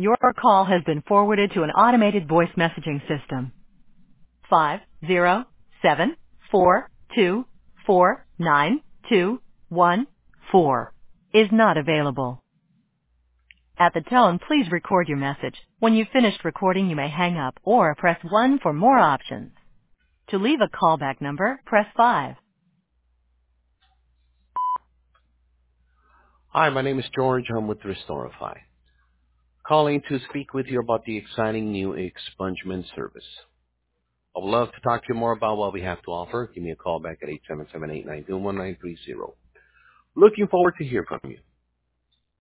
Your call has been forwarded to an automated voice messaging system. 50742492114 is not available. At the tone, please record your message. When you've finished recording, you may hang up or press 1 for more options. To leave a callback number, press 5. Hi, my name is George. I'm with Restorify. Calling to speak with you about the exciting new expungement service. I would love to talk to you more about what we have to offer. Give me a call back at 877-892-1930. Looking forward to hear from you.